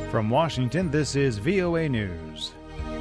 From Washington, this is VOA News.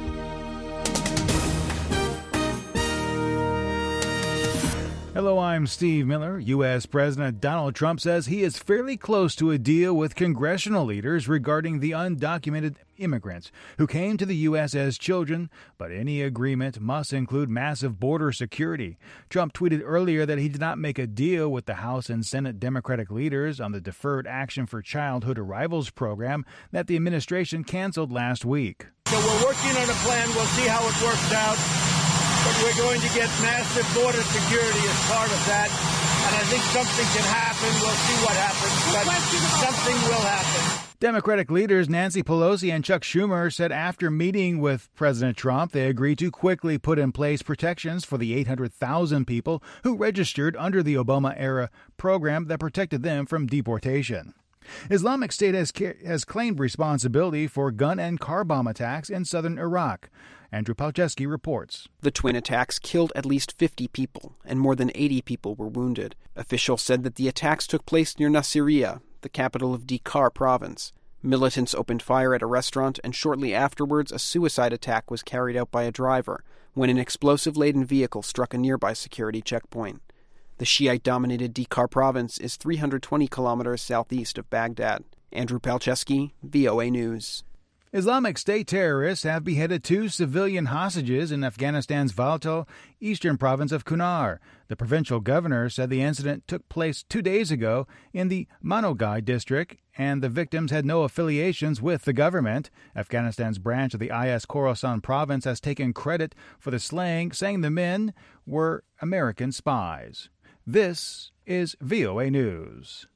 Hello, I'm Steve Miller. U.S. President Donald Trump says he is fairly close to a deal with congressional leaders regarding the undocumented immigrants who came to the U.S. as children, but any agreement must include massive border security. Trump tweeted earlier that he did not make a deal with the House and Senate Democratic leaders on the Deferred Action for Childhood Arrivals program that the administration canceled last week. So we're working on a plan. We'll see how it works out. But we're going to get massive border security as part of that. And I think something can happen. We'll see what happens, but something will happen. Democratic leaders Nancy Pelosi and Chuck Schumer said after meeting with President Trump, they agreed to quickly put in place protections for the 800,000 people who registered under the Obama-era program that protected them from deportation. Islamic State has claimed responsibility for gun and car bomb attacks in southern Iraq. Andrew Palczewski reports. The twin attacks killed at least 50 people, and more than 80 people were wounded. Officials said that the attacks took place near Nasiriyah, the capital of Dhikar province. Militants opened fire at a restaurant, and shortly afterwards a suicide attack was carried out by a driver when an explosive-laden vehicle struck a nearby security checkpoint. The Shiite-dominated Dhikar province is 320 kilometers southeast of Baghdad. Andrew Palczewski, VOA News. Islamic State terrorists have beheaded 2 civilian hostages in Afghanistan's Valto, eastern province of Kunar. The provincial governor said the incident took place 2 days ago in the Manogai district, and the victims had no affiliations with the government. Afghanistan's branch of the IS Khorasan province has taken credit for the slaying, saying the men were American spies. This is VOA News.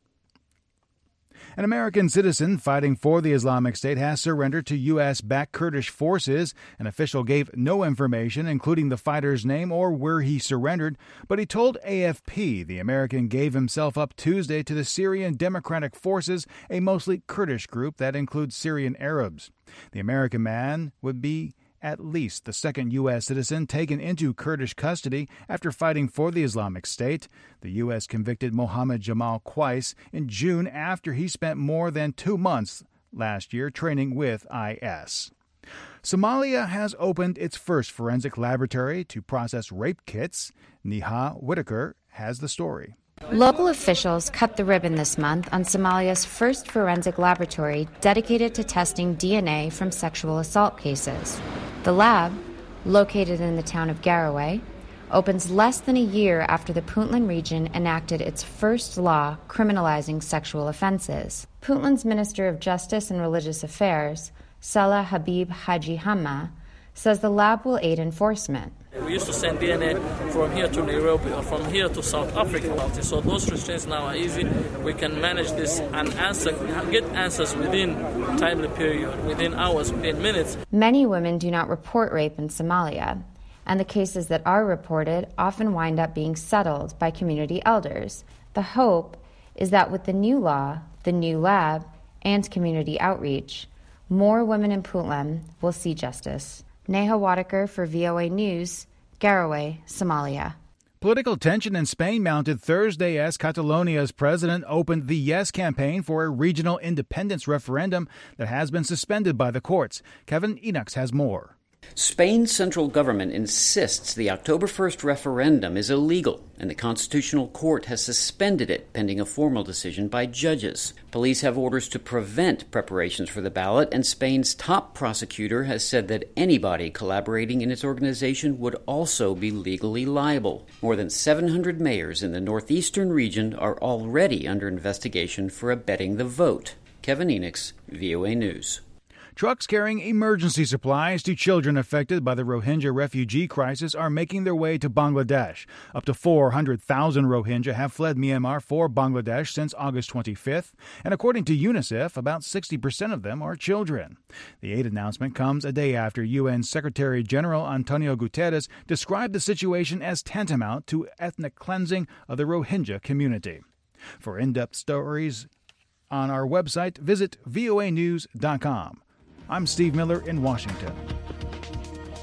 An American citizen fighting for the Islamic State has surrendered to U.S.-backed Kurdish forces. An official gave no information, including the fighter's name or where he surrendered, but he told AFP the American gave himself up Tuesday to the Syrian Democratic Forces, a mostly Kurdish group that includes Syrian Arabs. The American man would be at least the second U.S. citizen taken into Kurdish custody after fighting for the Islamic State. The U.S. convicted Mohammed Jamal Qais in June after he spent more than 2 months last year training with IS. Somalia has opened its first forensic laboratory to process rape kits. Neha Whitaker has the story. Local officials cut the ribbon this month on Somalia's first forensic laboratory dedicated to testing DNA from sexual assault cases. The lab, located in the town of Garowe, opens less than a year after the Puntland region enacted its first law criminalizing sexual offenses. Puntland's Minister of Justice and Religious Affairs, Salah Habib Haji Hamma, says the lab will aid enforcement. We used to send DNA from here to Nairobi or from here to South Africa. So those restraints now are easy. We can manage this and get answers within a timely period, within hours, within minutes. Many women do not report rape in Somalia, and the cases that are reported often wind up being settled by community elders. The hope is that with the new law, the new lab, and community outreach, more women in Puntland will see justice. Neha Whitaker for VOA News, Garowe, Somalia. Political tension in Spain mounted Thursday as Catalonia's president opened the Yes campaign for a regional independence referendum that has been suspended by the courts. Kevin Enochs has more. Spain's central government insists the October 1st referendum is illegal, and the Constitutional Court has suspended it pending a formal decision by judges. Police have orders to prevent preparations for the ballot, and Spain's top prosecutor has said that anybody collaborating in its organization would also be legally liable. More than 700 mayors in the northeastern region are already under investigation for abetting the vote. Kevin Enochs, VOA News. Trucks carrying emergency supplies to children affected by the Rohingya refugee crisis are making their way to Bangladesh. Up to 400,000 Rohingya have fled Myanmar for Bangladesh since August 25th, and according to UNICEF, about 60% of them are children. The aid announcement comes a day after UN Secretary General Antonio Guterres described the situation as tantamount to ethnic cleansing of the Rohingya community. For in-depth stories on our website, visit voanews.com. I'm Steve Miller in Washington.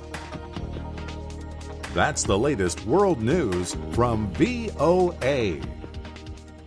That's the latest world news from VOA.